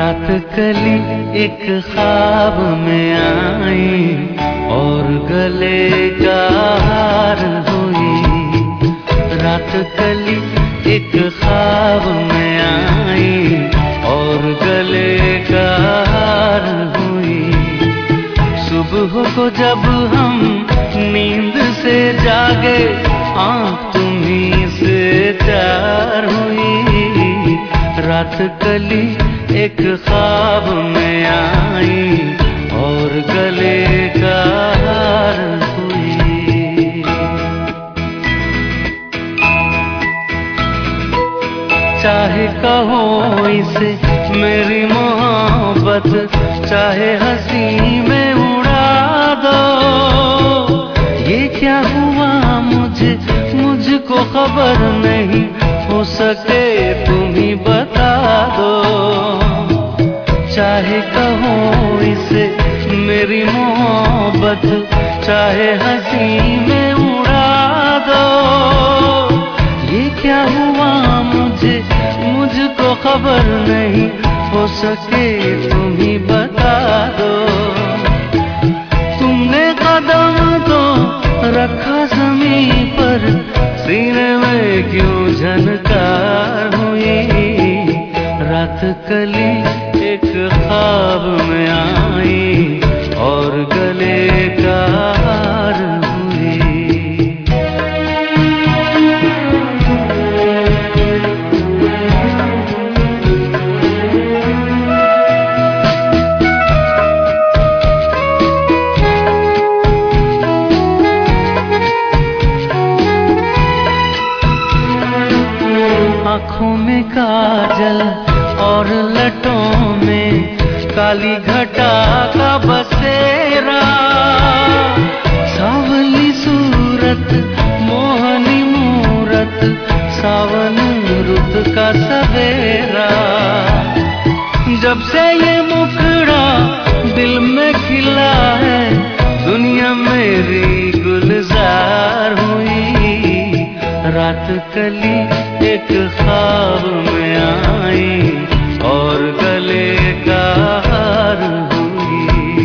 रात कली एक ख्वाब में आई और गले का हार हुई। रात कली एक ख्वाब में आई और गले का हार हुई। सुबह को जब हम नींद से जागे आँख तुम्हीं से चार हुई। रात कली एक ख्वाब में आई और गले का हार हुई। चाहे कहो इसे मेरी मोहब्बत, चाहे हंसी में उड़ा दो। ये क्या हुआ मुझको खबर नहीं, हो सके तुम ही बता दो। चाहे कहो इसे मेरी मोहब्बत, चाहे हंसी में उड़ा दो। ये क्या हुआ मुझको खबर नहीं, हो सके तुम ही बता दो। तुमने कदम तो रखा ज़मीन पर, सीने में क्यों झनकार हुई। रात कली एक ख्वाब में आई और गले का हार हुई। आँखों में काजल और लटों में काली घटा का बसेरा। सावली सूरत मोहनी मूरत, सावन रुत का सवेरा। जब से ये मुखड़ा दिल में खिला है, दुनिया मेरी गुलजार हुई। रात कली एक ख्वाब में आई और गले का हार हुई।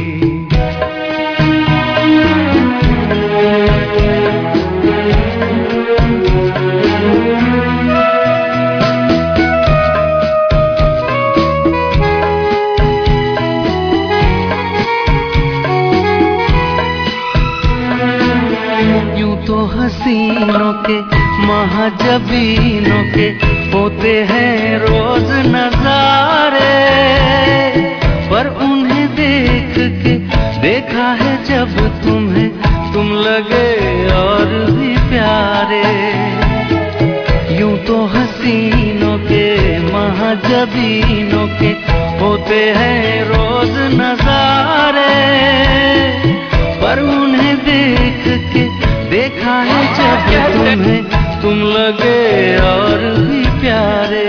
यूं तो हसीनों के महाजबीनों के होते हैं रोज नजारे, पर उन्हें देख के देखा है जब तुम्हें, तुम लगे और भी प्यारे। यूं तो हसीनों के महाजबीनों के होते हैं रोज नजारे, पर उन्हें देख के देखा है जब तुम्हें, तुम लगे और भी प्यारे।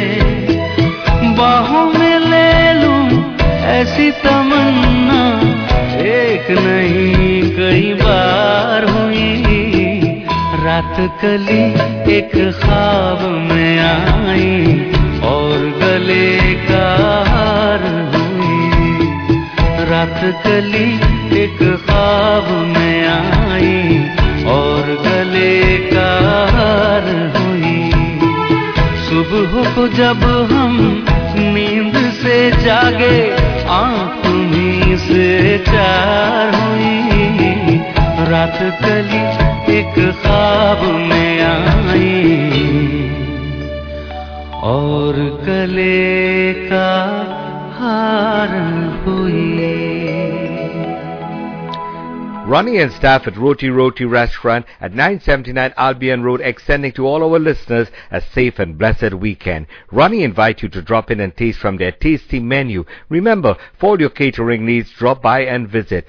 बाहों में ले लूं ऐसी तमन्ना, एक नहीं कई बार हुई। रात कली एक ख्वाब में आई और गले का हार हुई। रात कली एक ख्वाब में आई और गले का हार हुई। सुबह को जब हम नींद से जागे आँख तुम्हीं से चार हुई। रात कली एक ख्वाब में आई और गले का हार हुई। Ronnie and staff at Roti Roti Restaurant at 979 Albion Road extending to all our listeners a safe and blessed weekend. Ronnie invite you to drop in and taste from their tasty menu. Remember, for all your catering needs, drop by and visit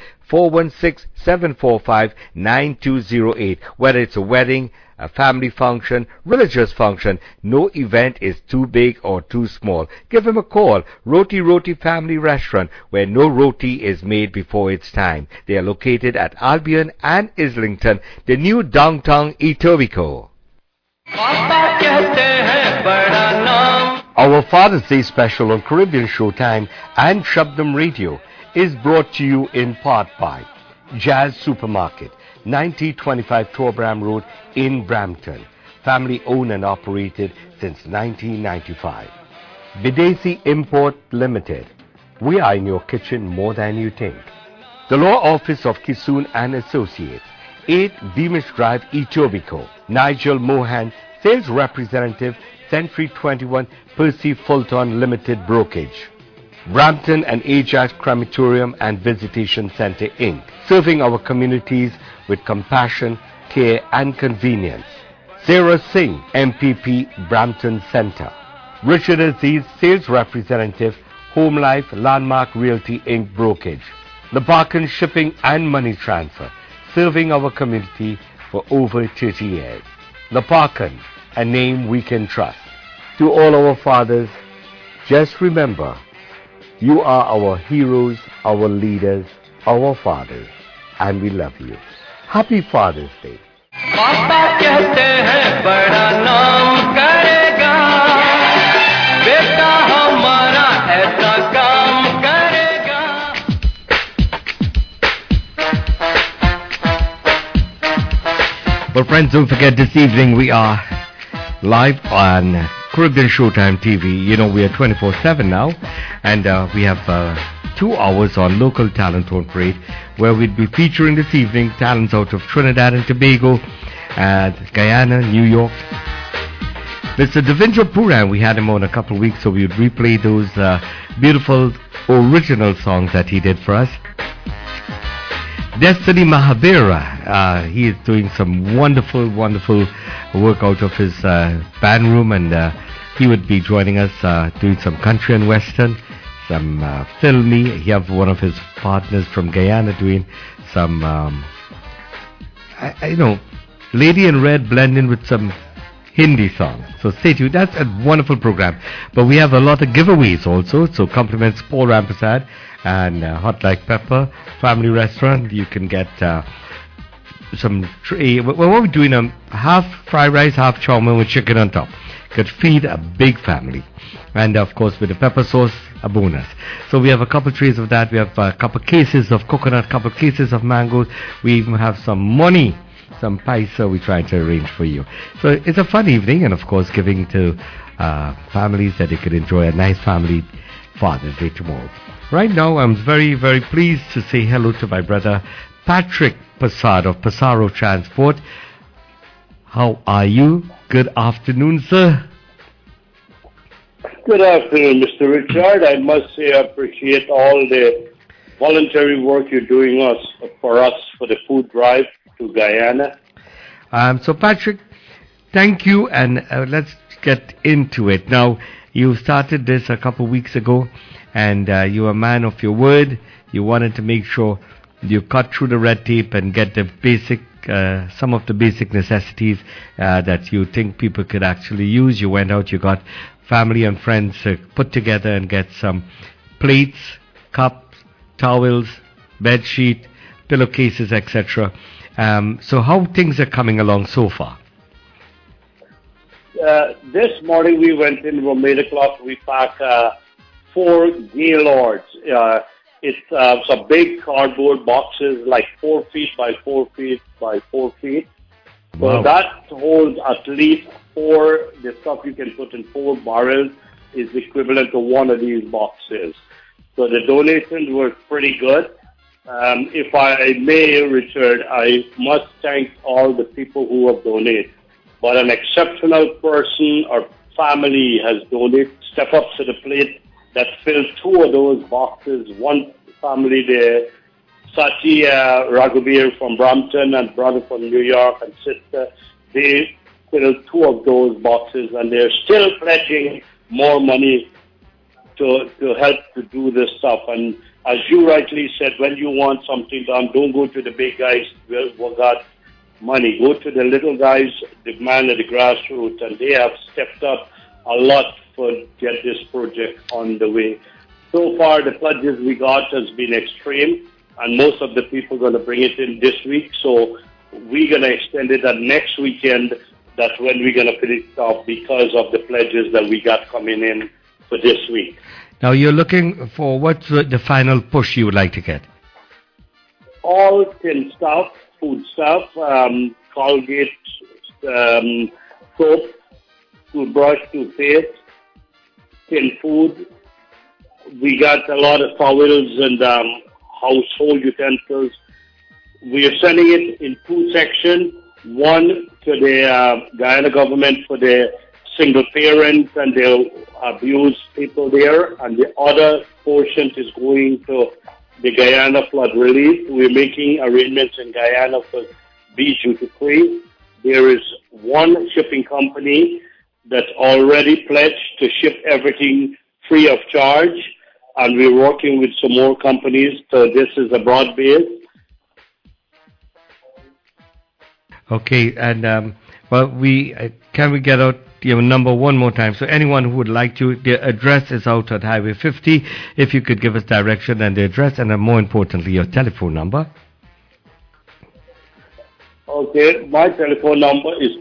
416-745-9208. Whether it's a wedding, a family function, religious function, no event is too big or too small. Give him a call. Roti Roti Family Restaurant, where no roti is made before its time. They are located at Albion and Islington, the new downtown Etobicoke. Our Father's Day special on Caribbean Showtime and Shabdam Radio is brought to you in part by Jazz Supermarket, 9025 Torbram Road in Brampton. Family owned and operated since 1995. Videsi Import Limited. We are in your kitchen more than you think. The Law Office of Kisoon and Associates, 8 Beamish Drive, Etobicoke. Nigel Mohan, Sales Representative, Century 21, Percy Fulton Limited Brokerage. Brampton and Ajax Crematorium and Visitation Center, Inc., serving our communities with compassion, care and convenience. Sarah Singh, MPP, Brampton Center. Richard Aziz, Sales Representative, Home Life Landmark Realty, Inc., Brokerage. Napakan Shipping and Money Transfer, serving our community for over 30 years. Napakan, a name we can trust. To all our fathers, just remember, you are our heroes, our leaders, our fathers, and we love you. Happy Father's Day. पापा कहते हैं बड़ा नाम करेगा, बेटा हमारा ऐसा काम करेगा. Well, friends, don't forget this evening we are live on Caribbean Showtime TV. You know, we are 24/7 now, and we have 2 hours on Local Talent on Parade, where we'll be featuring this evening talents out of Trinidad and Tobago, Guyana, New York. Mr. Devendra Puran, we had him on a couple of weeks, so we would replay those beautiful original songs that he did for us. Destiny Mahabira, he is doing some wonderful work out of his band room, and he would be joining us doing some country and western, some filmy. He have one of his partners from Guyana doing some, Lady in Red blending with some Hindi songs. So stay tuned. That's a wonderful program. But we have a lot of giveaways also. So compliments Paul Rampersad and Hot Like Pepper Family Restaurant. You can get some tray. Well, we're doing a half fried rice, half chow mein with chicken on top. Could feed a big family. And of course with the pepper sauce, a bonus. So we have a couple trays of that. We have a couple cases of coconut, couple cases of mangoes. We even have some money, some paisa we try to arrange for you. So it's a fun evening, and of course giving to families that they could enjoy a nice family Father's Day tomorrow. Right now I'm very pleased to say hello to my brother Patrick Passard of Passaro Transport. How are you? Good afternoon, sir. Good afternoon, Mr. Richard. I must say I appreciate all the voluntary work you're doing for the food drive to Guyana. So Patrick, thank you, and let's get into it. Now, you started this a couple of weeks ago, and you're a man of your word. You wanted to make sure you cut through the red tape and get the basic, some of the basic necessities that you think people could actually use. You went out, you got family and friends put together and get some plates, cups, towels, bed sheet, pillowcases, etc. So how things are coming along so far? This morning we went in from 8 o'clock. We packed 4 Gaylords. It's some big cardboard boxes, like 4 feet by 4 feet by 4 feet. So Wow. that holds at least 4. The stuff you can put in 4 barrels is equivalent to one of these boxes. So the donations were pretty good. If I may, Richard, I must thank all the people who have donated. But an exceptional person or family has donated, step up to the plate, that filled 2 of those boxes. One family there, Satya Raghubir from Brampton and brother from New York and sister, they filled 2 of those boxes, and they're still pledging more money to help to do this stuff. And as you rightly said, when you want something done, don't go to the big guys who got money. Go to the little guys, the man at the grassroots, and they have stepped up a lot for get this project on the way. So far, the pledges we got has been extreme, and most of the people are going to bring it in this week. So we're going to extend it at next weekend that's when we're going to finish off because of the pledges that we got coming in for this week. Now, you're looking for what's the final push you would like to get? All tin stuff, food stuff, Colgate, soap, toothbrush, toothpaste, tin food. We got a lot of towels and household utensils. We are sending it in two sections. One to the Guyana government for the single parents and the abused people there, and the other portion is going to the Guyana flood relief. We're making arrangements in Guyana for be duty-free. There is one shipping company that already pledged to ship everything free of charge, and we're working with some more companies, so this is a broad base. Okay, and can we get out your number one more time? So anyone who would like to, the address is out at Highway 50. If you could give us direction and the address, and more importantly, your telephone number. Okay, my telephone number is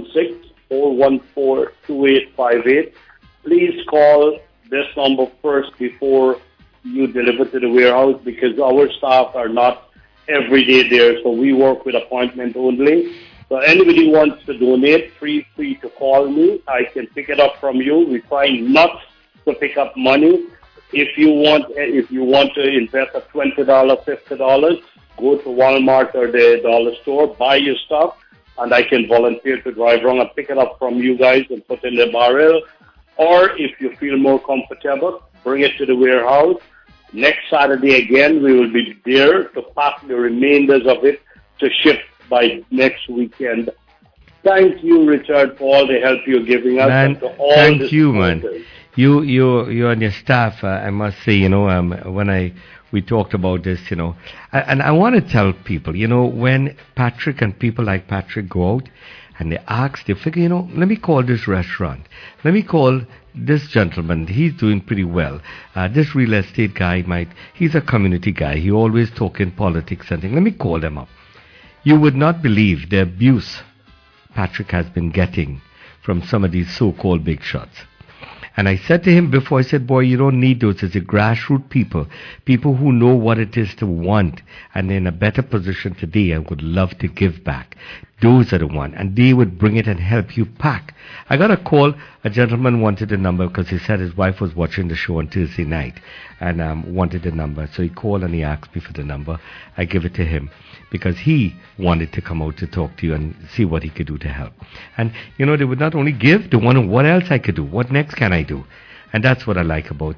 416-414-2858. Please call this number first before you deliver to the warehouse, because our staff are not every day there, so we work with appointment only. So anybody wants to donate, free to call me. I can pick it up from you. We try not to pick up money. If you want to invest a $20, $50, go to Walmart or the dollar store, buy your stuff, and I can volunteer to drive around and pick it up from you guys and put in the barrel. Or if you feel more comfortable, bring it to the warehouse. Next Saturday again, we will be there to pack the remainders of it to ship by next weekend. Thank you, Richard, for all the help you're giving us. Man, to all thank you, man. You and your staff, I must say, when we talked about this, and I want to tell people, when Patrick and people like Patrick go out and they figure, let me call this restaurant. Let me call this gentleman. He's doing pretty well. This real estate guy he's a community guy. He always talking politics and things. Let me call them up. You would not believe the abuse Patrick has been getting from some of these so-called big shots. And I said to him before, I said, boy, you don't need those. It's a grassroots people who know what it is to want, and they're in a better position today and would love to give back. Those are the ones, and they would bring it and help you pack. I got a call, a gentleman wanted a number because he said his wife was watching the show on Tuesday night and wanted the number. So he called and he asked me for the number. I give it to him because he wanted to come out to talk to you and see what he could do to help. And, they would not only give, they want to what else I could do, what next can I do? And that's what I like about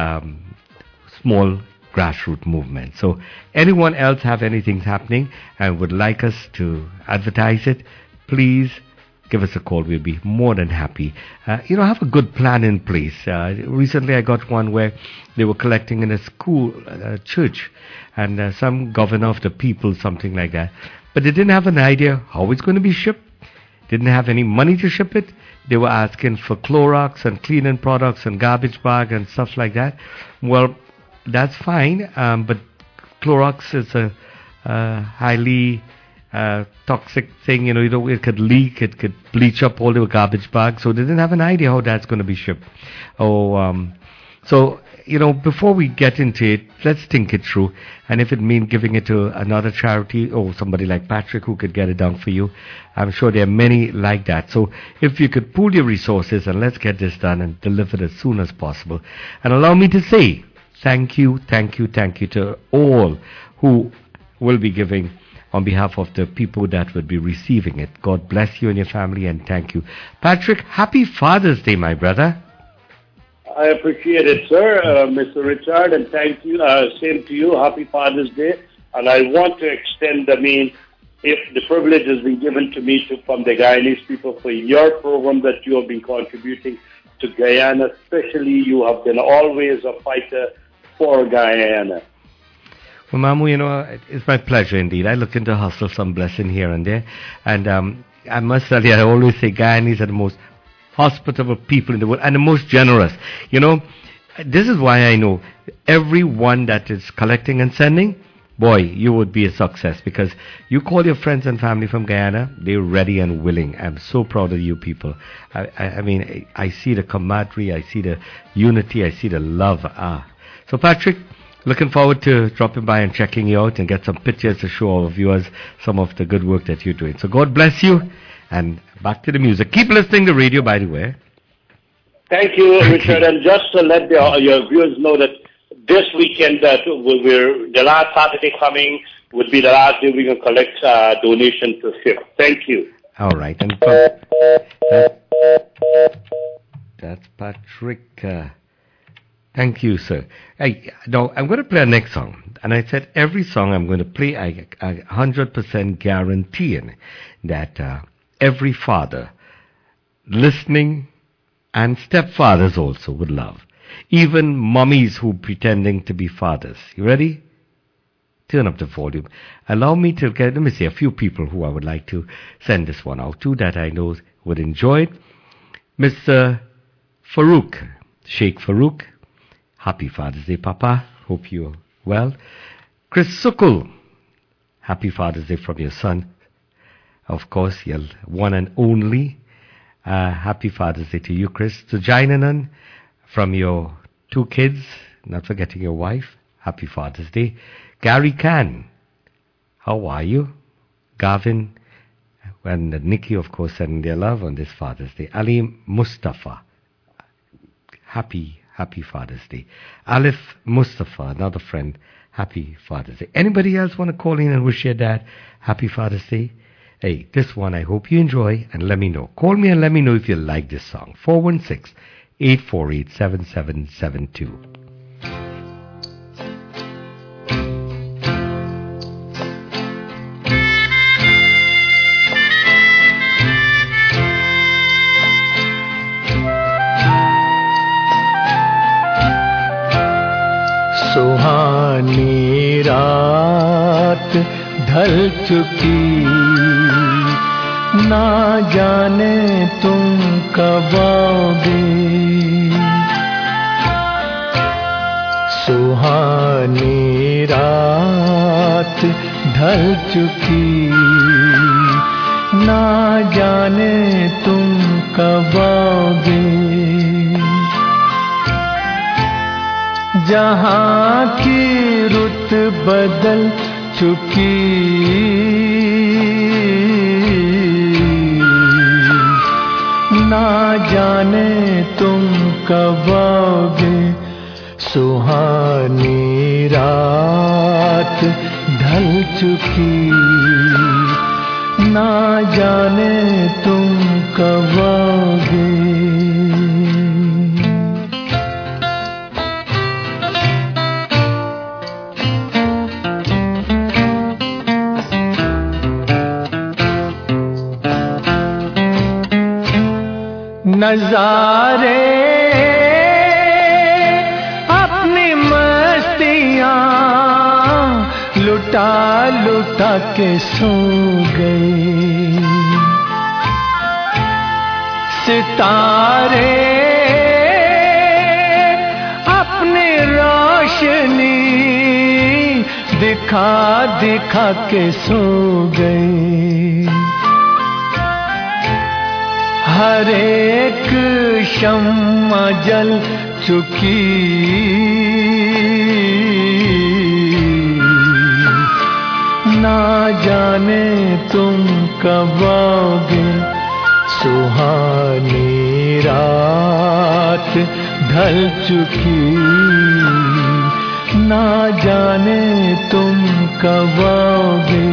small grassroots movement. So anyone else have anything happening and would like us to advertise it, please give us a call. We'll be more than happy. Have a good plan in place. Recently I got one where they were collecting in a school, church, and some governor of the people, something like that. But they didn't have an idea how it's going to be shipped. Didn't have any money to ship it. They were asking for Clorox and cleaning products and garbage bag and stuff like that. Well, that's fine, but Clorox is a highly toxic thing. It could leak, it could bleach up all the garbage bags. So they didn't have an idea how that's going to be shipped. So before we get into it, let's think it through. And if it means giving it to another charity or somebody like Patrick who could get it done for you, I'm sure there are many like that. So if you could pool your resources and let's get this done and deliver it as soon as possible. And allow me to say thank you to all who will be giving on behalf of the people that would be receiving it. God bless you and your family, and thank you. Patrick, happy Father's Day, my brother. I appreciate it, sir, Mr. Richard, and thank you. Same to you. Happy Father's Day. And I want to extend, if the privilege has been given to me from the Guyanese people for your program that you have been contributing to Guyana, especially you have been always a fighter for Guyana. Well, Mamu, it's my pleasure indeed. I look into hustle some blessing here and there. And I must tell you, I always say Guyanese are the most hospitable people in the world and the most generous. This is why I know everyone that is collecting and sending, boy, you would be a success because you call your friends and family from Guyana, they're ready and willing. I'm so proud of you people. I mean, I see the camaraderie, I see the unity, I see the love. So Patrick, looking forward to dropping by and checking you out and get some pictures to show our viewers some of the good work that you're doing. So God bless you, and back to the music. Keep listening to radio, by the way. Thank you, Richard. And just to let your viewers know that this weekend, the last Saturday coming would be the last day we're going to collect donation to SIP. Thank you. All right. And that's Patrick. Thank you, sir. Now, I'm going to play our next song. And I said every song I'm going to play, I 100% guaranteeing that every father listening and stepfathers also would love. Even mummies who pretending to be fathers. You ready? Turn up the volume. Allow me to get, let me see, a few people who I would like to send this one out to that I know would enjoy it. Mr. Farouk, Sheikh Farouk. Happy Father's Day, Papa. Hope you're well. Chris Sukul. Happy Father's Day from your son. Of course, your one and only. Happy Father's Day to you, Chris. To Jainanan, from your 2 kids, not forgetting your wife. Happy Father's Day. Gary Khan, how are you? Gavin and Nikki, of course, sending their love on this Father's Day. Ali Mustafa, happy Father's Day. Alif Mustafa, another friend, happy Father's Day. Anybody else want to call in and wish your dad happy Father's Day? Hey, this one I hope you enjoy, and let me know. Call me and let me know if you like this song. 416-848-7772. सुहानी रात ढल चुकी, ना जाने तुम कब आओगे। सुहानी रात ढल चुकी, ना जाने तुम कब आओगे। जहाँ की रुत बदल चुकी, ना जाने तुम कब आओगे। सुहानी रात ढल चुकी, ना जाने तुम कब आओगे। नजारे अपनी मस्तियाँ लुटा लुटा के सो गए। सितारे अपनी रोशनी दिखा दिखा के सो गए। हर एक शम्मा जल चुकी, ना जाने तुम कब आओगे। सुहानी रात ढल चुकी, ना जाने तुम कब आओगे।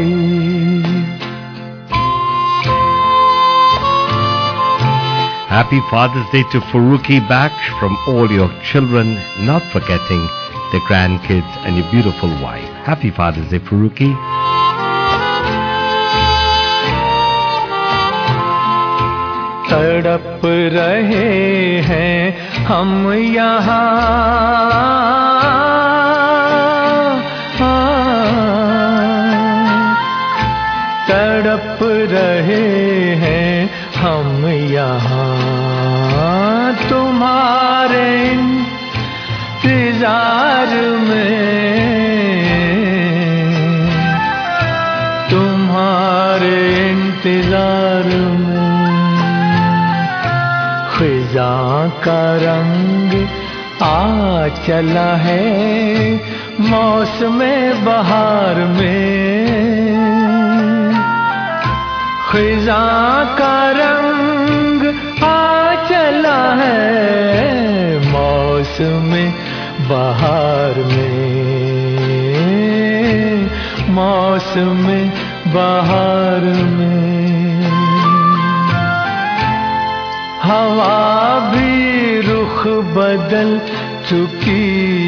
Happy Father's Day to Faruqi Baksh from all your children, not forgetting the grandkids and your beautiful wife. Happy Father's Day, Faruqi. तड़प रहे हैं हम यहाँ, तड़प रहे हैं हम यहाँ तुम्हारे इंतजार में। का रंग आ चला है मौसमे बहार में, खिज़ां का रंग आ चला है मौसमे बहार में, मौसमे बहार में। हवा भी रुख बदल चुकी,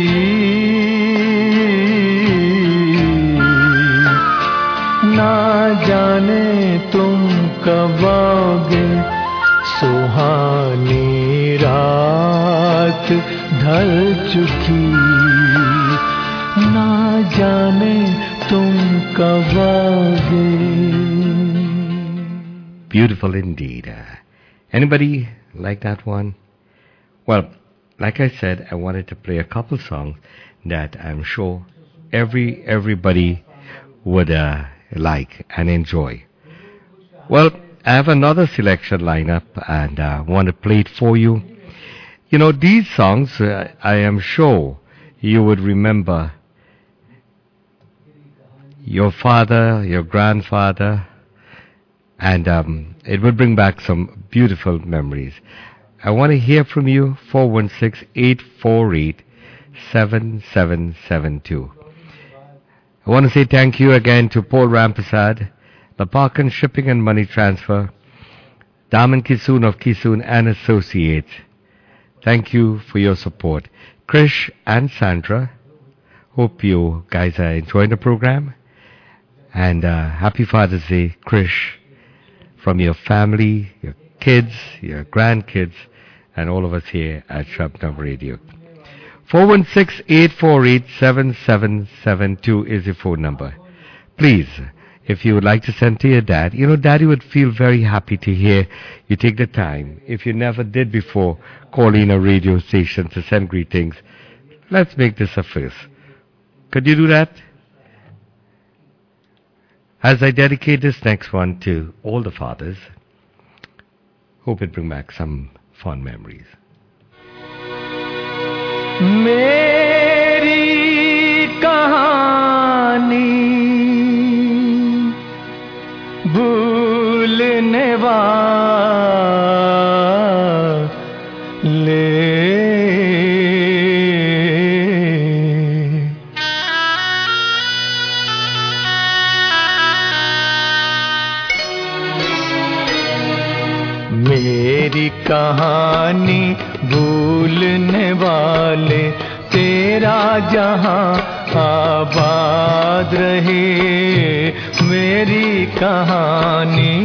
ना जाने तुम कब आओगे, सुहानी रात ढल चुकी, ना जाने तुम कब आओगे। Beautiful indeed. Anybody like that one? Well, like I said, I wanted to play a couple songs that I'm sure everybody would like and enjoy. Well, I have another selection lineup and I want to play it for you. You know, these songs, I am sure you would remember your father, your grandfather, and it would bring back some beautiful memories. I want to hear from you, 416-848-7772. I want to say thank you again to Paul Rampersad, Lapakan Shipping and Money Transfer, Daman Kisoon of Kisoon and Associates. Thank you for your support. Krish and Sandra, hope you guys are enjoying the program. And happy Father's Day, Krish, from your family, your kids, your grandkids, and all of us here at Shabnam Radio. 416-848-7772 is your phone number. Please, if you would like to send to your dad, you know, Daddy would feel very happy to hear you take the time. If you never did before, calling a radio station to send greetings, let's make this a first. Could you do that? As I dedicate this next one to all the fathers, hope it brings back some fond memories. मेरी कहानी भूलने वाले, मेरी कहानी भूलने वाले, तेरा जहां आबाद रहे। मेरी कहानी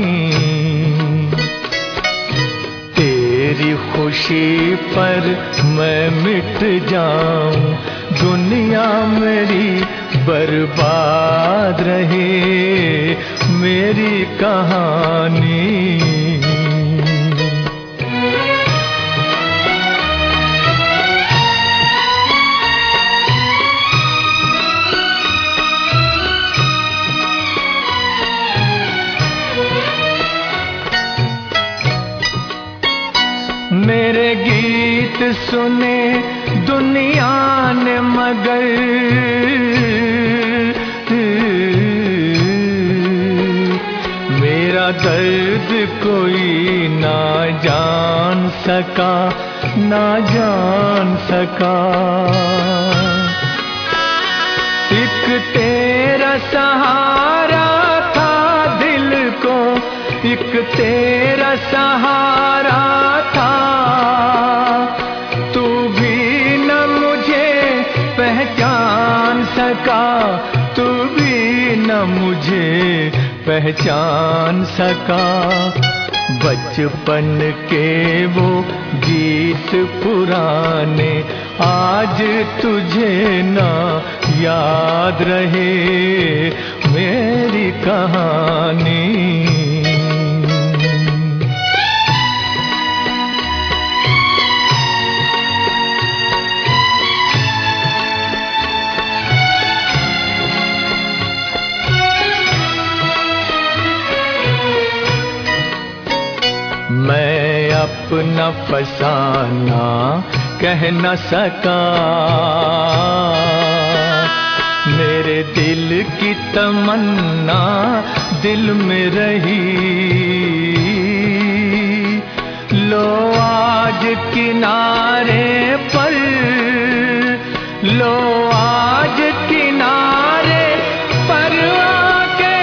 तेरी खुशी पर मैं मिट जाऊं, दुनिया मेरी बर्बाद रहे। मेरी कहानी मेरे गीत सुने दुनिया ने मगर मेरा दर्द कोई ना जान सका, ना जान सका। एक तेरा सहारा था दिल को, एक तेरा सहारा था, तू भी न मुझे पहचान सका, तू भी न मुझे पहचान सका। बचपन के वो गीत पुराने आज तुझे ना याद रहे। मेरी कहानी मैं न फसाना कह न सका, मेरे दिल की तमन्ना दिल में रही। लो आज किनारे पर, लो आज किनारे पर आके,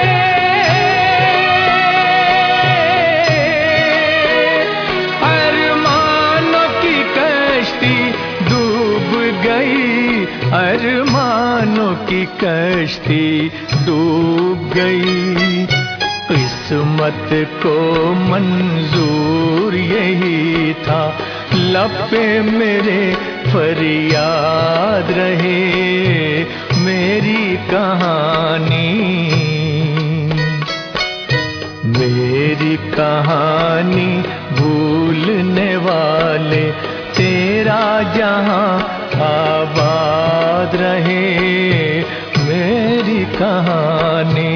अरमानों की कश्ती डूब गई, अरमानों की कश्ती डूब गई। किस्मत को मंजूर यही था, लब पे मेरे फरियाद रहे मेरी कहानी, मेरी कहानी भूलने वाले तेरा जहां आबाद रहे मेरी कहानी।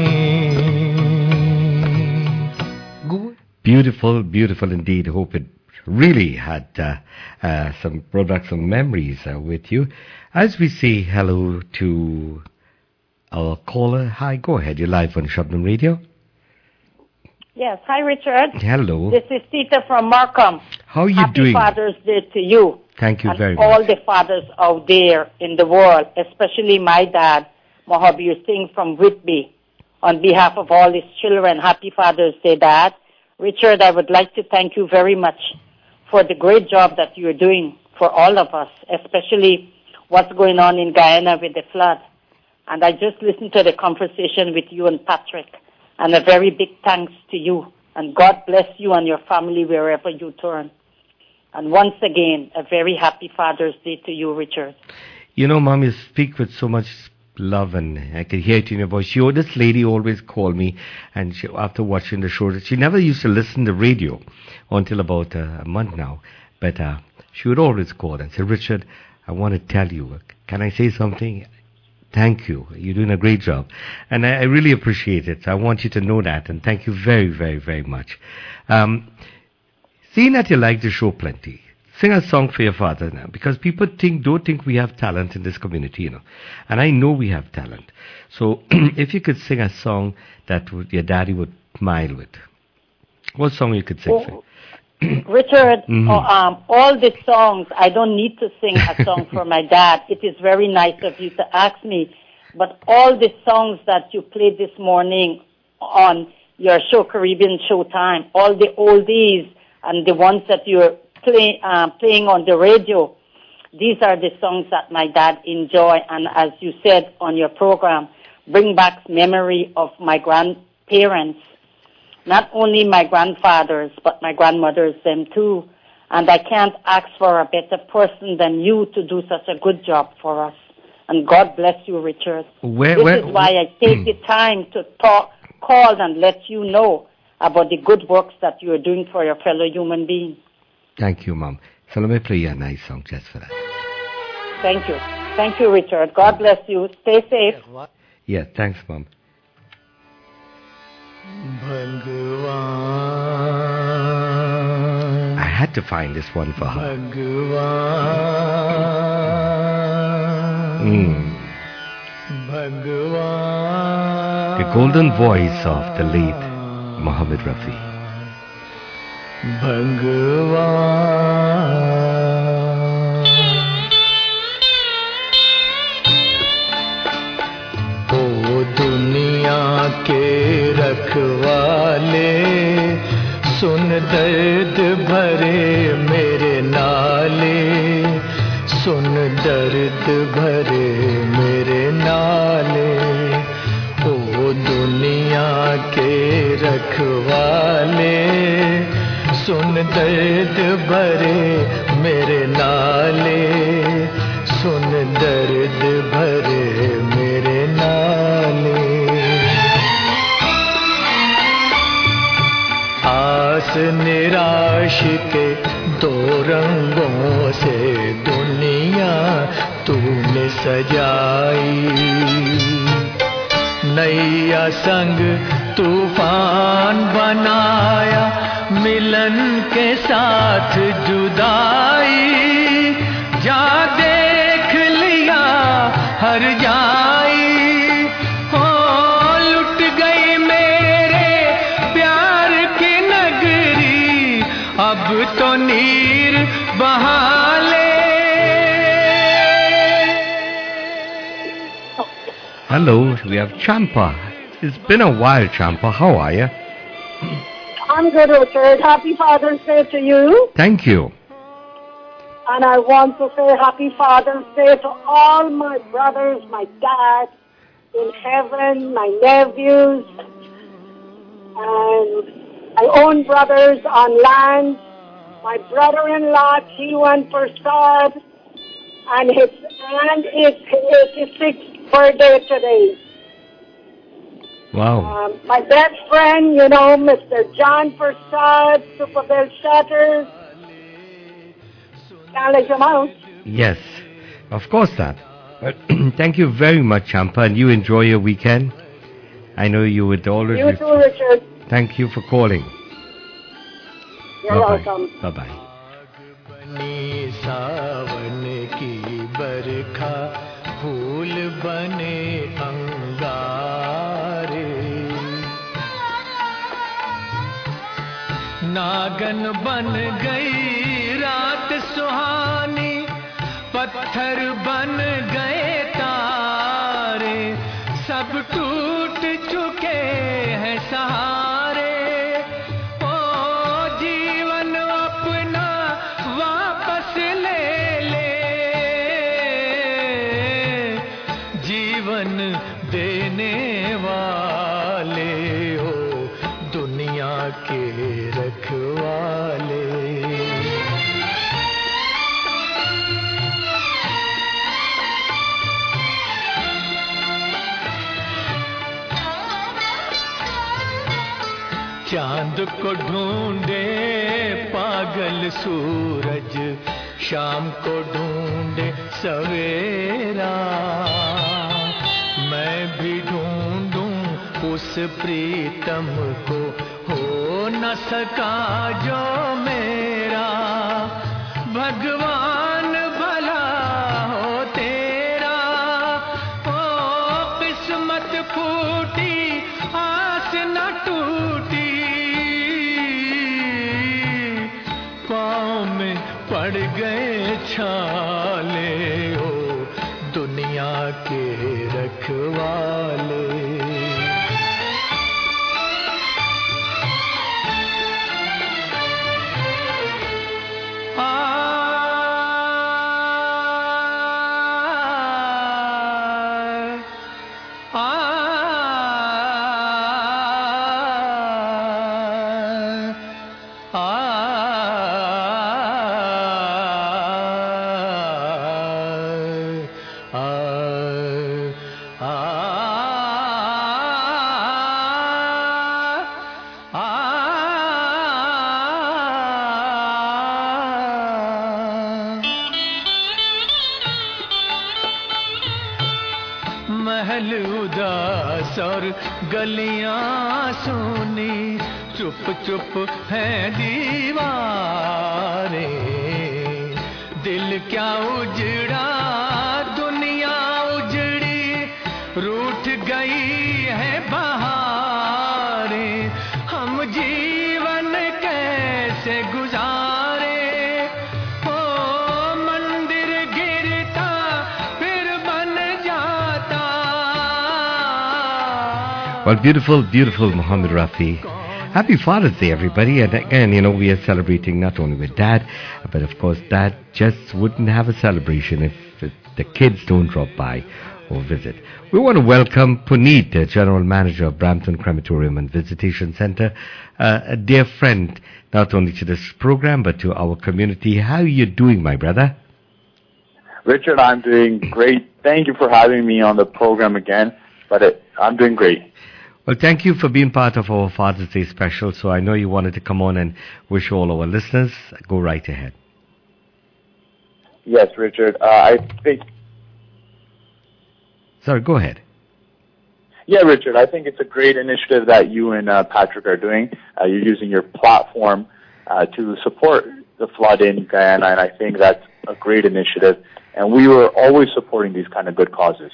Beautiful, beautiful indeed. Hope it really had brought back some memories with you. As we say hello to our caller. Hi, go ahead. You're live on Shabnam Radio. Yes. Hi, Richard. Hello. This is Tita from Markham. How are you doing? Happy Father's Day to you. Thank you very and much. all the fathers out there in the world, especially my dad, Mohabir Singh from Whitby. On behalf of all his children, Happy Father's Day, Dad. Richard, I would like to thank you very much for the great job that you are doing for all of us, especially what's going on in Guyana with the flood. And I just listened to the conversation with you and Patrick, and a very big thanks to you. And God bless you and your family wherever you turn. And once again, a very happy Father's Day to you, Richard. You know, Mom, you speak with so much love, and I can hear it in your voice. This lady always called me, and after watching the show, she never used to listen to the radio until about a month now, but she would always call and say, Richard, I want to tell you, can I say something? Thank you. You're doing a great job. And I really appreciate it. I want you to know that, and thank you very, very, very much. Seeing that you like the show plenty, sing a song for your father now, because people don't think we have talent in this community, you know. And I know we have talent. So if you could sing a song that your daddy would smile with, what song you could sing for? Richard, all the songs, I don't need to sing a song for my dad. It is very nice of you to ask me. But all the songs that you played this morning on your show, Caribbean Showtime, all the oldies and the ones that you're playing on the radio, these are the songs that my dad enjoy, and as you said on your program, bring back memory of my grandparents, not only my grandfathers, but my grandmothers, them too. And I can't ask for a better person than you to do such a good job for us. And God bless you, Richard. This is why I take the time to call and let you know about the good works that you are doing for your fellow human beings. Thank you, Mom. So let me play you a nice song just for that. Thank you. Thank you, Richard. God bless you. Stay safe. Yeah, thanks, Mom. I had to find this one for her. The golden voice of the late Muhammad Rafi. ओ दुनिया के रखवाले, सुन दर्द भरे मेरे नाले, सुन दर्द भरे मेरे नाले। ओ दुनिया के रखवाले, सुन दर्द भरे मेरे नाले, सुन दर्द भरे मेरे नाले। आस निराश के दो रंगों से दुनिया तूने सजाई, नैया संग तूफान बनाया मिलन के साथ जुदाई, जा देख लिया हर जाई, हो लुट गई मेरे प्यार की नगरी, अब तो नीर बहा ले। Hello, we have Champa. It's been a while, Champa. How are you? I'm good, Richard. Happy Father's Day to you. Thank you. And I want to say Happy Father's Day to all my brothers, my dad in heaven, my nephews, and my own brothers on land, my brother-in-law, T1 Prasad, and it's his 86th birthday today. Wow. My best friend, Mr. John Prasad, Superbill Shutters. Can I let him out? Yes, of course that. Thank you very much, Champa, and you enjoy your weekend. I know you would always... You too, Richard. Thank you for calling. You're welcome. Bye-bye. बनी सावन की बरखा, फूल बने अंगारे, नागन बन गई रात सुहानी, पत्थर बन गए तारे, सब टूट चुके हैं सहारे, ओ जीवन अपना वापस ले ले, जीवन देने वाले हो दुनिया के रखवाले। चांद को ढूंढे पागल सूरज, शाम को ढूंढे सवेरा, मैं भी ढूंढूं उस प्रीतम को, हो न सका जो मेरा, भगवान भला हो तेरा, ओ किस्मत फूटी आस न टूटी, पाँव में पड़ गए छाले, हो दुनिया के रखवाले। महल उदास और गलियां सुनी, चुप चुप है दीवारें, दिल क्या उजड़ा दुनिया उजड़ी, रूठ गई है बहारें, हम जीवन कैसे गुजारे, ओ मंदिर गिरता फिर बन जाता। Well, beautiful, beautiful Muhammad Rafi. Happy Father's Day, everybody. And again, we are celebrating not only with Dad, but of course, Dad just wouldn't have a celebration if the kids don't drop by or visit. We want to welcome Puneet, the General Manager of Brampton Crematorium and Visitation Center, a dear friend, not only to this program, but to our community. How are you doing, my brother? Richard, I'm doing great. Thank you for having me on the program again, but I'm doing great. Well, thank you for being part of our Father's Day special. So I know you wanted to come on and wish all our listeners. Go right ahead. Yes, Richard. I think... Sorry, go ahead. Yeah, Richard, I think it's a great initiative that you and Patrick are doing. You're using your platform to support the flood in Guyana, and I think that's a great initiative. And we were always supporting these kind of good causes.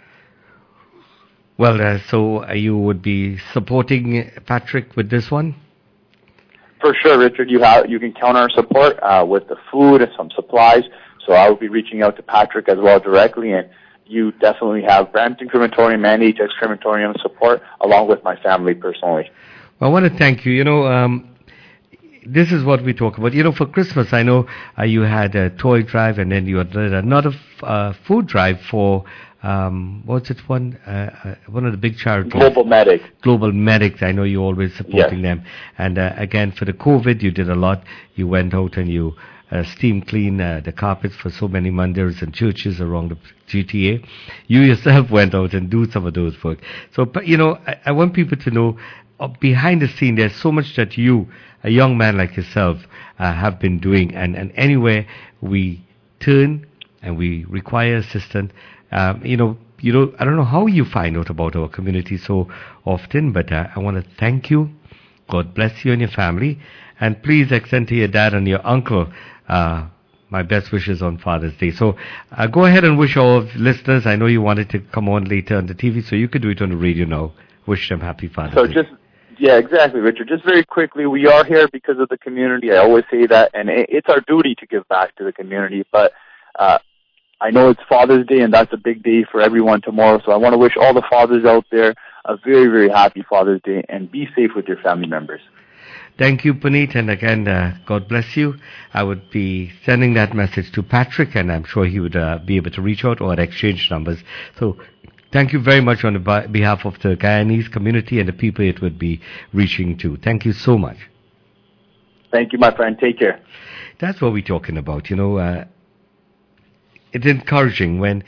Well, so you would be supporting Patrick with this one? For sure, Richard. You can count on our support with the food and some supplies. So I will be reaching out to Patrick as well directly, and you definitely have Brampton Crematorium and HX Crematorium support, along with my family personally. Well, I want to thank you. You know, this is what we talk about. You know, for Christmas, I know you had a toy drive, and then you had another food drive for what's it one of the big charities? Global Medic. Global Medics. I know you're always supporting them. And again, for the COVID, you did a lot. You went out and you steam clean the carpets for so many mandirs and churches around the GTA. You yourself went out and do some of those work. So, but you know, I want people to know behind the scene, there's so much that you, a young man like yourself, have been doing. And anywhere we turn and we require assistance, you know, I don't know how you find out about our community so often, but I want to thank you. God bless you and your family. And please extend to your dad and your uncle my best wishes on Father's Day. So go ahead and wish all listeners. I know you wanted to come on later on the TV, so you could do it on the radio now. Wish them happy Father's Day. Yeah, exactly, Richard. Just very quickly, we are here because of the community. I always say that, and it's our duty to give back to the community. But I know it's Father's Day, and that's a big day for everyone tomorrow. So I want to wish all the fathers out there a very, very happy Father's Day, and be safe with your family members. Thank you, Puneet, and again, God bless you. I would be sending that message to Patrick, and I'm sure he would be able to reach out or exchange numbers. So thank you very much on the behalf of the Guyanese community and the people it would be reaching to. Thank you so much. Thank you, my friend. Take care. That's what we're talking about. You know, it's encouraging when,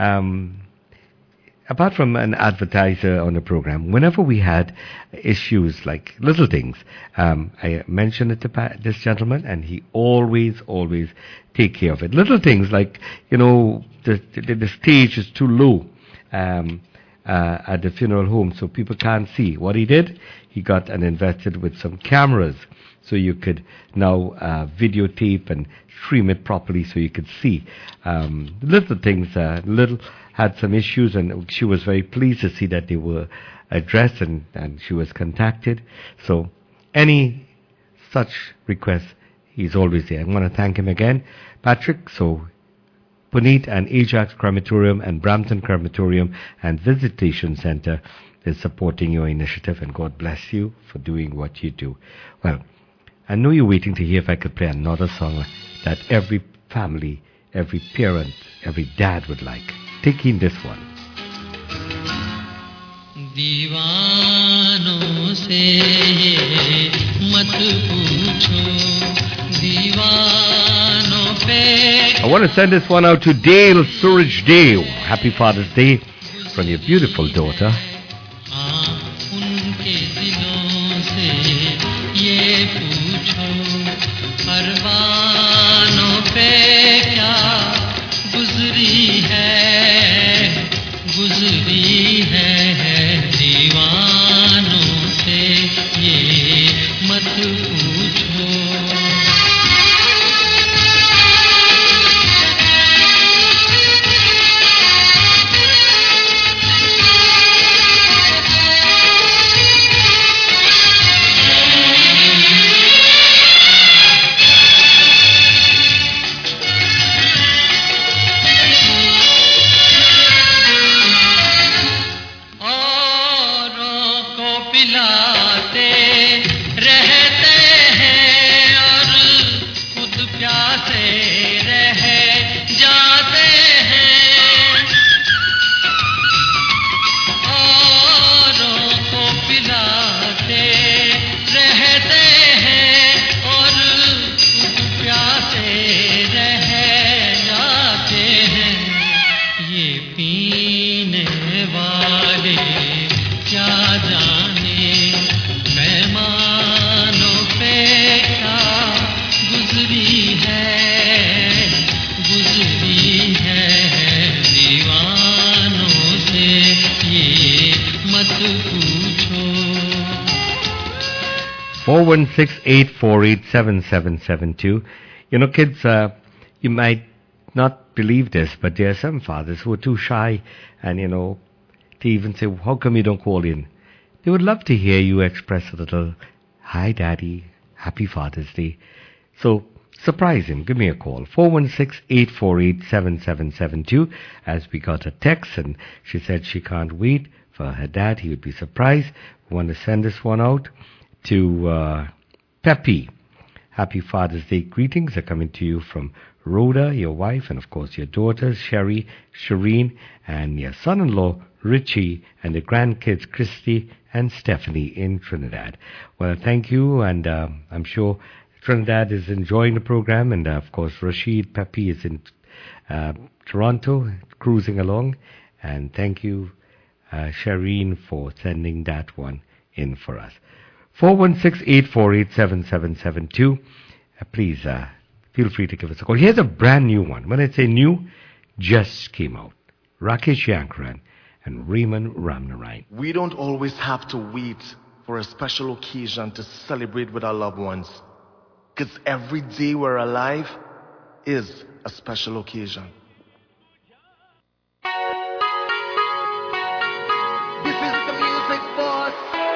apart from an advertiser on the program, whenever we had issues like little things, I mentioned it to this gentleman, and he always take care of it. Little things like, you know, the stage is too low at the funeral home, so people can't see. What he did, he got and invested with some cameras, so you could now videotape and stream it properly, so you could see little things. Little had some issues, and she was very pleased to see that they were addressed, and she was contacted. So any such request, he's always there. I want to thank him again, Patrick. So Puneet and Ajax Crematorium and Brampton Crematorium and Visitation Center is supporting your initiative, and God bless you for doing what you do. Well, I know you're waiting to hear if I could play another song that every family, every parent, every dad would like. Take in this one. दीवानों से ये मत पूछो दीवानों पे I want to send this one out to Dale, Suraj Dale. Happy Father's Day from your beautiful daughter. उनके दिलों से ये पूछो परवानों पे क्या गुजरी है दीवानों से ये मत पूछो है 416-848-7772. You know, kids, you might not believe this, but there are some fathers who are too shy and, you know, to even say, how come you don't call in? They would love to hear you express a little, hi, Daddy, happy Father's Day. So, surprise him. Give me a call. 416-848-7772. As we got a text and she said she can't wait for her dad. He would be surprised. We want to send this one out to Peppy. Happy Father's Day greetings are coming to you from Rhoda, your wife, and of course your daughters, Sherry, Shireen, and your son-in-law, Richie, and the grandkids, Christy and Stephanie in Trinidad. Well, thank you, and I'm sure Trinidad is enjoying the program, and of course Rashid Pepe is in Toronto, cruising along, and thank you, Shireen, for sending that one in for us. 416-848-7772. Please feel free to give us a call. Here's a brand new one. When I say new, just came out. Rakesh Yankaran and Raymond Ramnarayan. We don't always have to wait for a special occasion to celebrate with our loved ones, because every day we're alive is a special occasion. This is the music boss.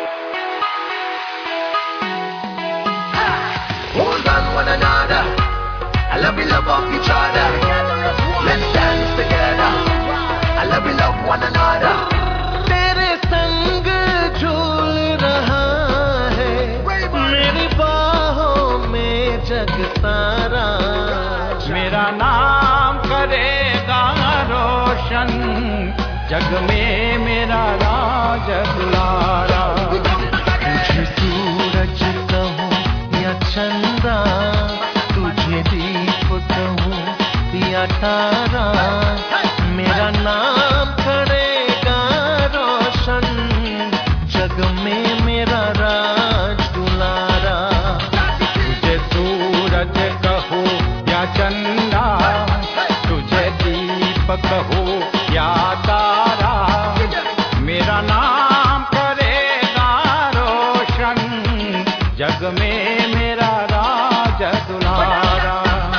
Hold on one another. I love you, love of each other. Let's dance together. I love you, love one another. तेरे संग झूल रहा है मेरी बाहों में जग सारा. मेरा नाम करेगा रोशन जग में मेरा राज दुलारा. तुझे सूरज कहूँ या चंदा, तुझे दीप कहूँ या तारा, मेरा नाम करेगा रोशन जग में मेरा राज दुलारा. तुझे सूरज कहो या चंदा, तुझे दीप कहो या तारा, मेरा नाम करेगा रोशन जग में मेरा राज दुलारा.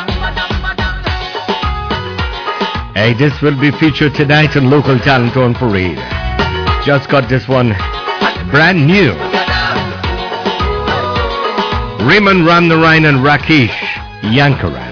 Hey, this will be featured tonight on Local Talent on Parade. Just got this one brand new. Raymond Ramnarayan and Rakesh Yankaran.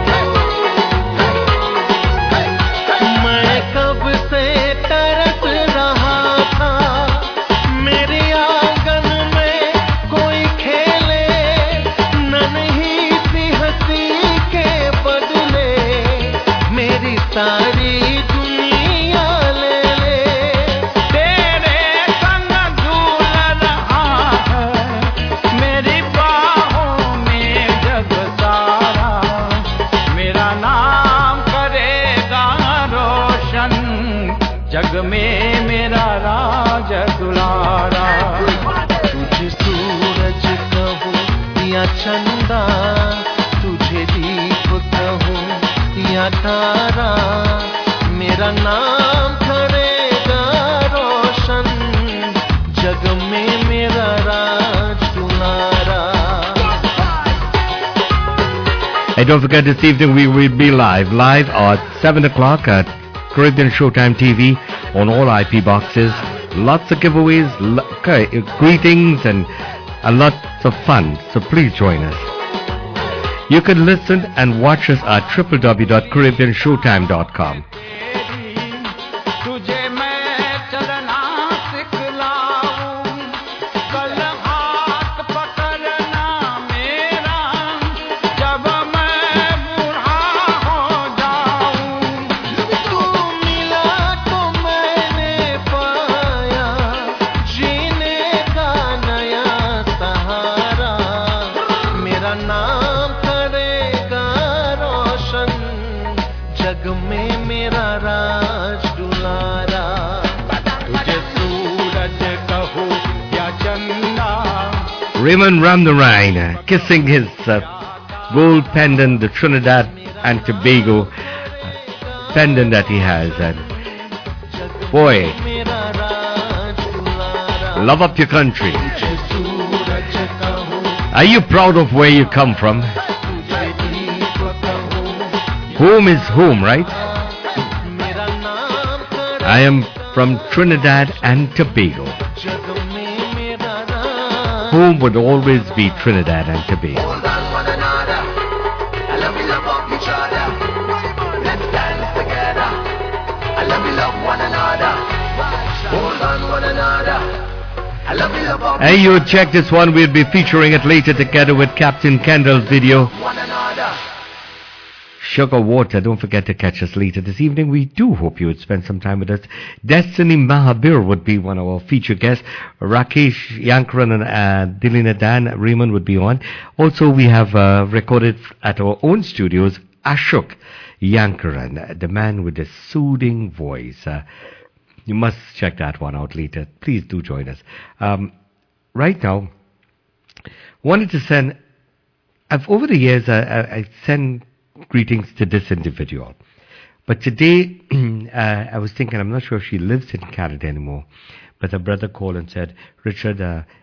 मैं कब से तरस रहा था मेरे आंगन में कोई खेले, नन्ही सी हंसी के बदले मेरी सारी दुनिया ले ले. तेरे संग झूल रहा है मेरी बाहों में जग सारा, मेरा नाम करेगा रोशन जग में मेरा राज दुलारा. तुझे सूरज कहूँ या चंदा, तुझे दीप कहूँ या तारा, मेरा नाम करेगा रोशन जग में मेरा राज दुलारा. And don't forget, this evening we will be live at 7 o'clock at Caribbean Showtime TV on all IP boxes. Lots of giveaways, greetings, and lots of fun. So please join us. You can listen and watch us at www.caribbeanshowtime.com. तुझे मैं चलना सिखलाऊं, कल हाथ पकड़ना मेरा जब मैं बूढ़ा हो जाऊं. तू मिला तो मैंने पाया जीने का नया सहारा, मेरा नाम करेगा रोशन जग में मेरा राज दुलारा. तुझे सूरज कहो या चंदा, Raymond Ramnarayan kissing his gold pendant, the Trinidad and Tobago pendant that he has. And boy, मेरा राज दुलारा. love up your country. तुझे सूरज कहूँ Are you proud of where you come from? Home is home, right? I am from Trinidad and Tobago. Home would always be Trinidad and Tobago. Hold on one another. I love we love up each other. Let's dance together. I love we love one another. Hold on one another. I love we love up. Hey, you check this one. We'll be featuring it later together with Captain Kendall's video. One another. Sugar Water. Don't forget to catch us later this evening. We do hope you would spend some time with us. Destiny Mahabir would be one of our featured guests. Rakesh Yankaran and Dilina Dan Raymond would be on. Also, we have recorded at our own studios Ashok Yankaran, the man with the soothing voice. You must check that one out later. Please do join us. Right now, wanted to send... over the years, I send greetings to this individual. But today, I was thinking, I'm not sure if she lives in Canada anymore, but her brother called and said, Richard,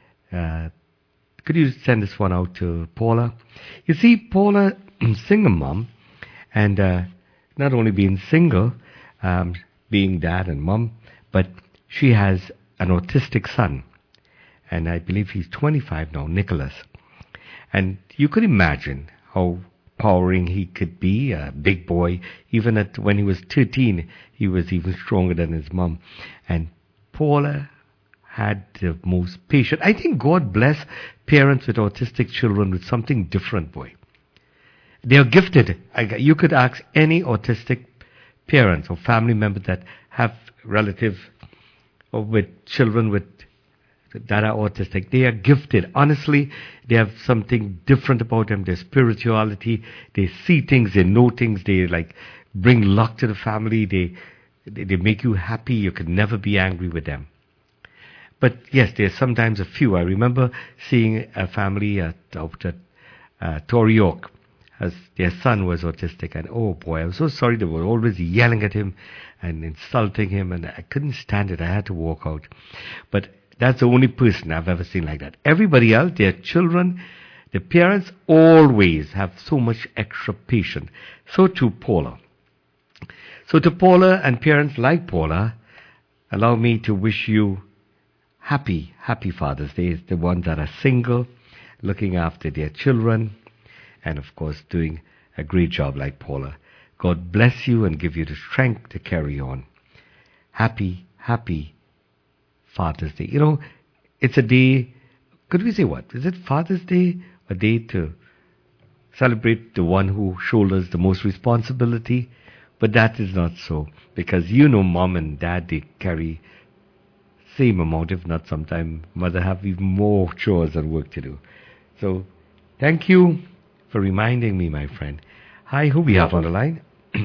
could you send this one out to Paula? You see, Paula, single mom, and not only being single, being dad and mom, but she has an autistic son. And I believe he's 25 now, Nicholas. And you could imagine how powering he could be, a big boy. Even when he was 13, he was even stronger than his mom. And Paula had the most patient. I think God bless parents with autistic children with something different, boy. They are gifted. You could ask any autistic parents or family members that have relatives or with children with that are autistic. They are gifted. Honestly, they have something different about them. Their spirituality. They see things. They know things. They bring luck to the family. They make you happy. You can never be angry with them. But yes, there's sometimes a few. I remember seeing a family out at Torrey York. As their son was autistic, and oh boy, I was so sorry. They were always yelling at him and insulting him, and I couldn't stand it. I had to walk out. But that's the only person I've ever seen like that. Everybody else, their children, the parents always have so much extra patience. So too Paula. So to Paula and parents like Paula, allow me to wish you happy Father's Day. The ones that are single, looking after their children, and of course doing a great job like Paula. God bless you and give you the strength to carry on. Happy Father's Day. You know, it's a day, could we say what? Is it Father's Day? A day to celebrate the one who shoulders the most responsibility? But that is not so. Because mom and dad, they carry same amount, if not sometimes mother have even more chores and work to do. So, thank you for reminding me, my friend. Hi, who we have on the line?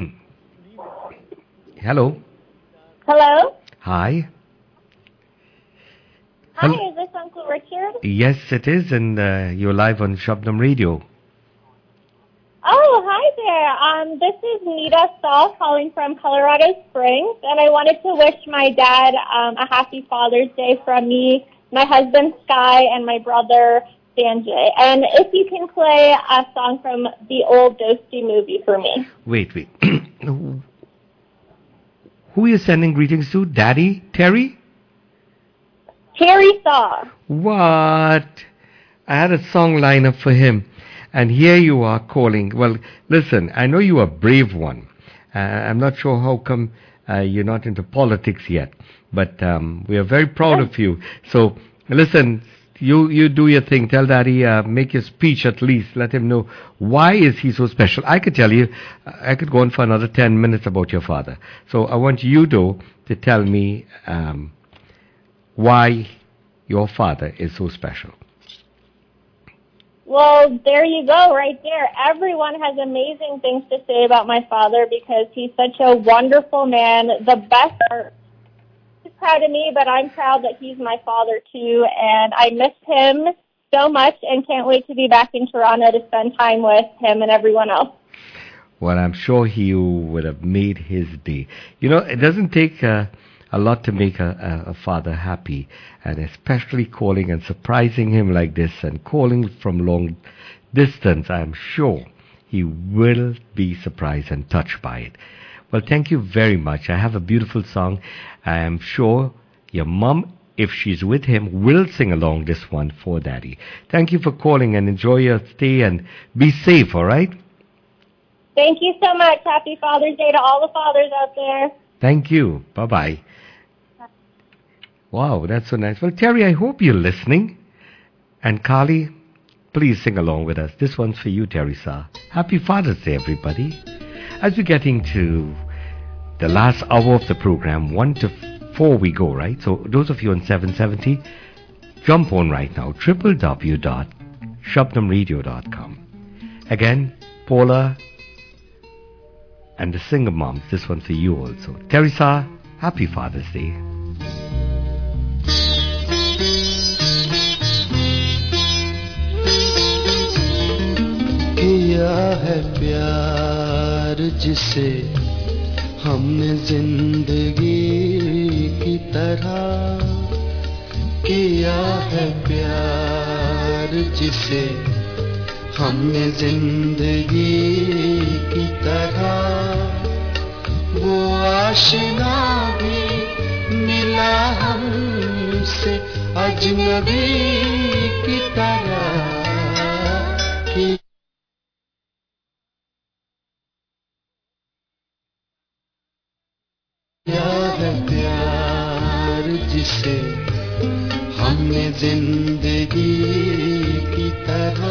Hello. Hello? Hi. Hi, is this Uncle Richard? Yes, it is, and you're live on Shabnam Radio. Oh, hi there. This is Nita Saul calling from Colorado Springs, and I wanted to wish my dad a happy Father's Day from me, my husband Sky, and my brother Sanjay. And if you can play a song from the old Dosti movie for me. Wait. Who are you sending greetings to? Daddy? Terry? Terry Saw. What? I had a song lineup for him. And here you are calling. Well, listen, I know you are a brave one. I'm not sure how come you're not into politics yet. But we are very proud of you. So, listen, you do your thing. Tell Daddy, make your speech at least. Let him know why is he so special. I could tell you, I could go on for another 10 minutes about your father. So I want you, though, to tell me why your father is so special. Well, there you go, right there. Everyone has amazing things to say about my father because he's such a wonderful man, the best. He's proud of me, but I'm proud that he's my father too, and I miss him so much and can't wait to be back in Toronto to spend time with him and everyone else. Well, I'm sure he would have made his day. You know, it doesn't take a lot to make a father happy, and especially calling and surprising him like this and calling from long distance. I am sure he will be surprised and touched by it. Well, thank you very much. I have a beautiful song. I am sure your mom, if she's with him, will sing along this one for Daddy. Thank you for calling and enjoy your stay and be safe, all right? Thank you so much. Happy Father's Day to all the fathers out there. Thank you. Bye-bye. Wow, that's so nice. Well, Terry, I hope you're listening. And Carly, please sing along with us. This one's for you, Teresa. Happy Father's Day, everybody. As we're getting to the last hour of the program, 1 to 4 we go, right? So those of you on 770, jump on right now, www.shabnamradio.com. Again, Paula and the single moms, this one's for you also. Teresa, happy Father's Day. किया है प्यार जिसे हमने जिंदगी की तरह, किया है प्यार जिसे हमने जिंदगी की तरह, वो आशिना भी मिला हमसे अजनबी की तरह, किया है प्यार जिसे हमने जिंदगी की तरह।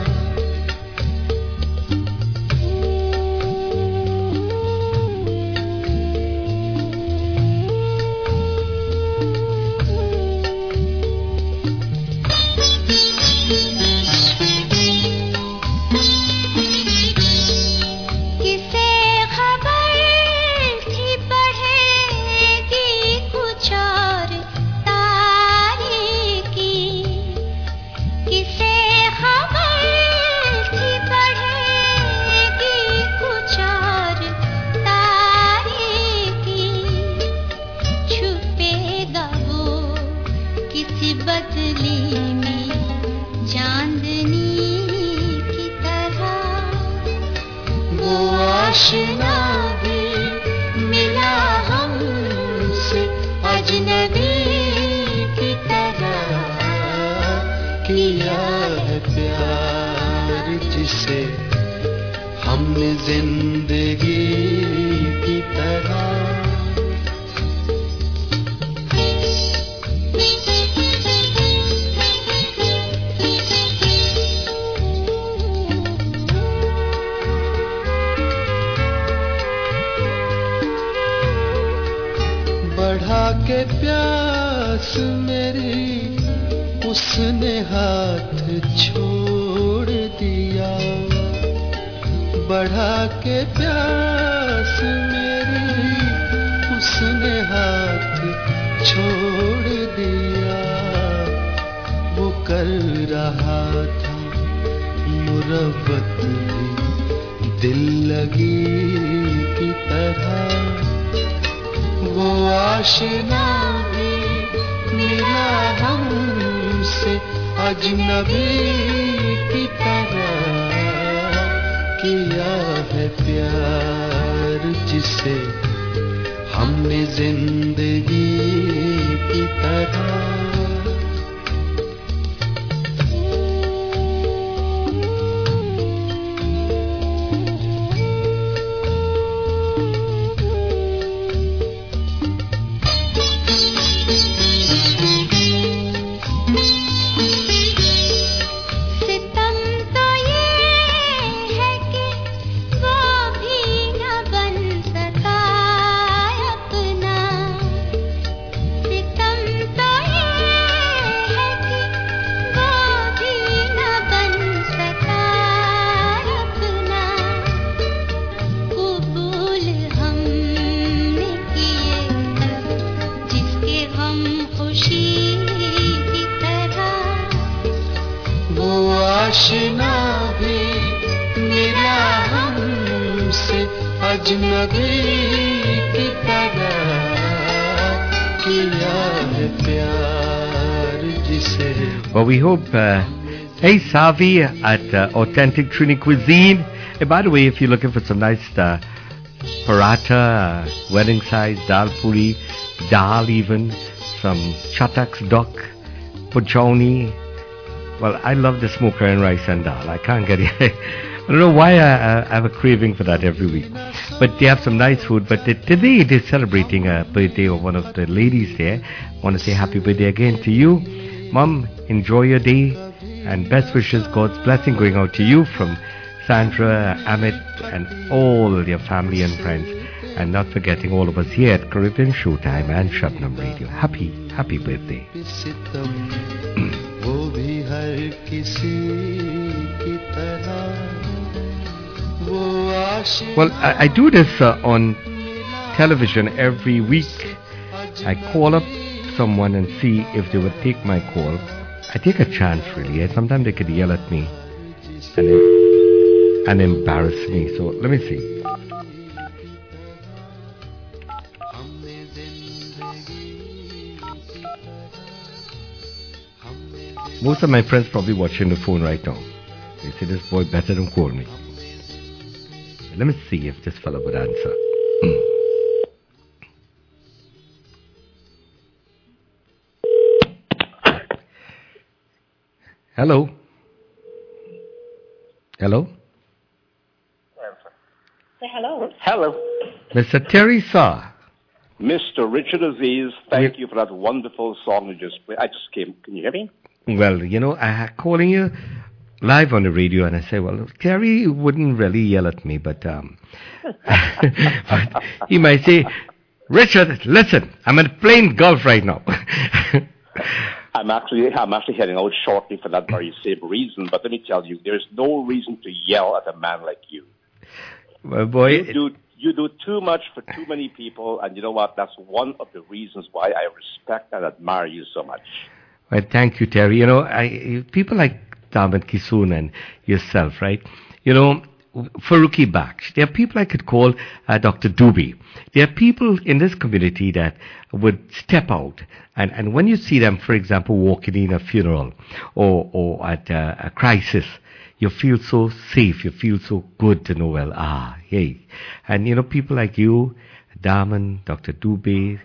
हमने जिंदगी की तरह बढ़ा के प्यास मेरी उसने हाथ छोड़ दिया, बढ़ा के प्यास मेरी उसने हाथ छोड़ दिया, वो कर रहा था मुरब्बत भी दिल लगी की तरह, वो आशिना भी मिला हमसे अजनबी की तरह, किया है प्यार जिसे हमने जिंदगी की तरह। आशिना भी मिला हमसे अजनबी की तरह, किया है प्यार जिसे Well, we hope. Hey, Savi at Authentic Trini Cuisine. Hey, by the way, if you're looking for some nice paratha, wedding size, dal puri, dal even, some chataks duck, pujoni. Well, I love the smoker and rice and dal. I can't get it. I don't know why I have a craving for that every week. But they have some nice food. But today they're celebrating a birthday of one of the ladies there. I want to say happy birthday again to you. Mom, enjoy your day. And best wishes, God's blessing going out to you from Sandra, Amit, and all your family and friends. And not forgetting all of us here at Caribbean Showtime and Shabnam Radio. Happy birthday. वो भी हर किसी की तरह वो आशिक Well, I do this on television every week. I call up someone and see if they would take my call. I take a chance, really. Sometimes they could yell at me and embarrass me. So let me see. Most of my friends probably watching the phone right now. They say this boy better don't call me. Let me see if this fellow would answer. Hello. Hello. Say hello. Hello. Mr. Terry Saar. Mr. Richard Aziz, thank you for that wonderful song you just played. I just came. Can you hear me? Well, you know, I'm calling you live on the radio, and I say, well, Terry wouldn't really yell at me, but, but he might say, Richard, listen, I'm playing golf right now. I'm actually heading out shortly for that very same reason, but let me tell you, there's no reason to yell at a man like you. Well, boy, you do too much for too many people, and you know what? That's one of the reasons why I respect and admire you so much. Well, thank you, Terry. You know, people like David Kisoon and yourself, right? You know, Faruqi Baksh. There are people I could call Dr. Dubey. There are people in this community that would step out. And when you see them, for example, walking in a funeral or at a crisis, you feel so safe. You feel so good to know, well, hey. And, you know, people like you, Daman, Dr. Dubey,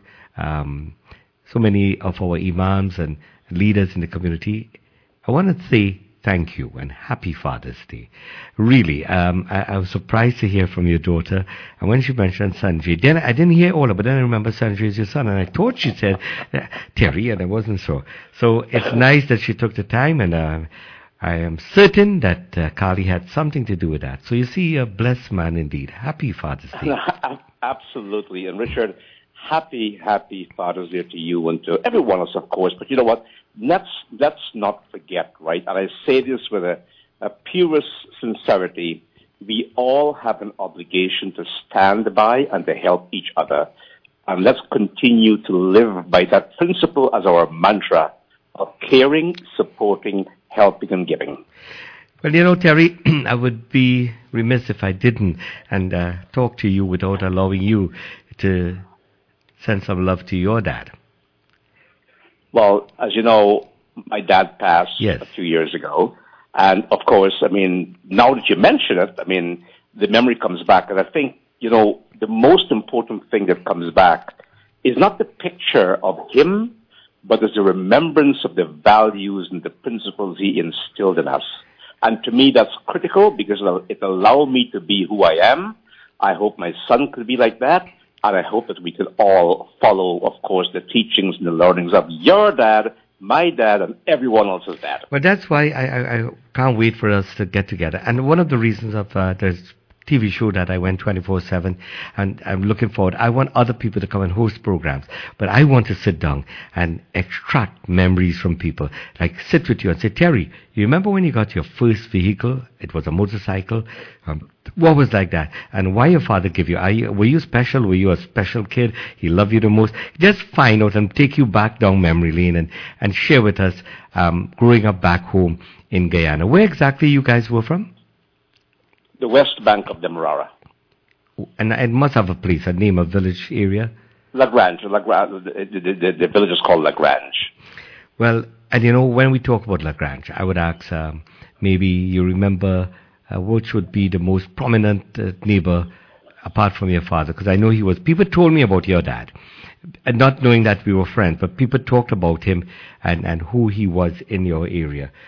so many of our imams and leaders in the community, I want to say thank you and happy Father's Day. Really, I was surprised to hear from your daughter. And when she mentioned Sanjay, then I didn't hear all of it, but then I remember Sanjay is your son. And I thought she said Terry, and I wasn't sure. So it's nice that she took the time, and I am certain that Kali had something to do with that. So you see, a blessed man indeed. Happy Father's Day. Absolutely. And Richard, happy Father's Day to you and to every one of us, of course. But you know what? Let's not forget, right? And I say this with a purest sincerity. We all have an obligation to stand by and to help each other. And let's continue to live by that principle as our mantra of caring, supporting, helping, and giving. Well, you know, Terry, I would be remiss if I didn't and talk to you without allowing you to send some love to your dad. Well, as you know, my dad passed Yes. a few years ago. And, of course, I mean, now that you mention it, I mean, the memory comes back. And I think, you know, the most important thing that comes back is not the picture of him, but is the remembrance of the values and the principles he instilled in us. And to me, that's critical because it allowed me to be who I am. I hope my son could be like that. And I hope that we can all follow, of course, the teachings and the learnings of your dad, my dad, and everyone else's dad. Well, that's why I can't wait for us to get together. And one of the reasons of this TV show that I went 24/7, and I'm looking forward. I want other people to come and host programs, but I want to sit down and extract memories from people. Like sit with you and say, Terry, you remember when you got your first vehicle? It was a motorcycle. What was like that? And why your father gave you? Were you special? Were you a special kid? He loved you the most. Just find out and take you back down memory lane and share with us growing up back home in Guyana. Where exactly you guys were from? The west bank of the Demerara. And it must have a place, a name, a village area. Lagrange. The village is called Lagrange. Well, and when we talk about Lagrange, I would ask, maybe you remember which would be the most prominent neighbor apart from your father, because I know he was. People told me about your dad, and not knowing that we were friends, but people talked about him and who he was in your area.